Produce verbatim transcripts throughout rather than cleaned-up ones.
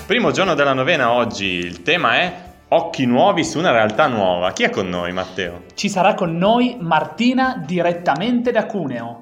Primo giorno della novena oggi, il tema è occhi nuovi su una realtà nuova. Chi è con noi, Matteo? Ci sarà con noi Martina direttamente da Cuneo.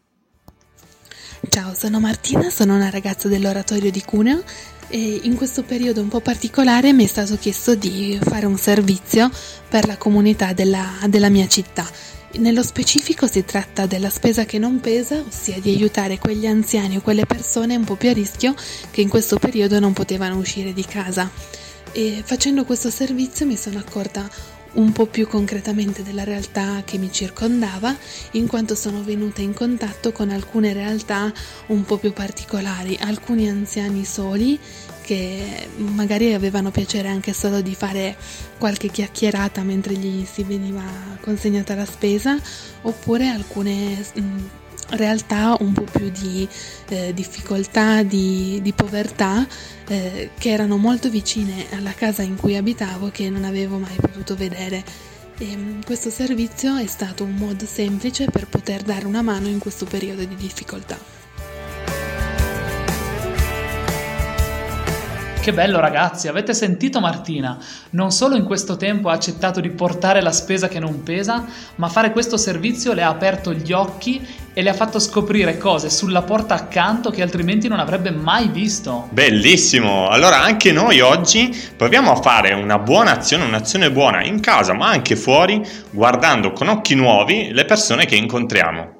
Ciao, sono Martina, sono una ragazza dell'oratorio di Cuneo e in questo periodo un po' particolare mi è stato chiesto di fare un servizio per la comunità della, della mia città. Nello specifico si tratta della spesa che non pesa, ossia di aiutare quegli anziani o quelle persone un po' più a rischio che in questo periodo non potevano uscire di casa. E facendo questo servizio mi sono accorta un po' più concretamente della realtà che mi circondava, in quanto sono venuta in contatto con alcune realtà un po' più particolari, alcuni anziani soli che magari avevano piacere anche solo di fare qualche chiacchierata mentre gli si veniva consegnata la spesa, oppure alcune mh, realtà un po' più di eh, difficoltà, di, di povertà, eh, che erano molto vicine alla casa in cui abitavo, che non avevo mai potuto vedere. E questo servizio è stato un modo semplice per poter dare una mano in questo periodo di difficoltà. Che bello ragazzi, avete sentito Martina? Non solo in questo tempo ha accettato di portare la spesa che non pesa, ma fare questo servizio le ha aperto gli occhi e le ha fatto scoprire cose sulla porta accanto che altrimenti non avrebbe mai visto. Bellissimo! Allora anche noi oggi proviamo a fare una buona azione, un'azione buona in casa ma anche fuori, guardando con occhi nuovi le persone che incontriamo.